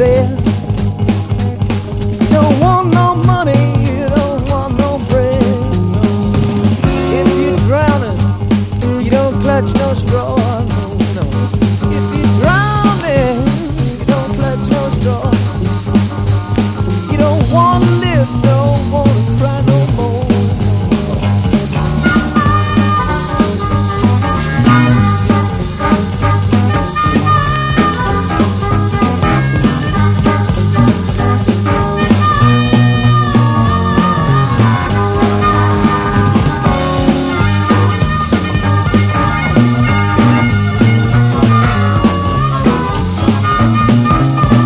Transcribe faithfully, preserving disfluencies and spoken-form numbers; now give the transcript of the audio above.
bed. You don't want no money, you don't want no bread. No. If you're drowning, you don't clutch no straw. No, no. If you're drowning, you don't clutch no straw.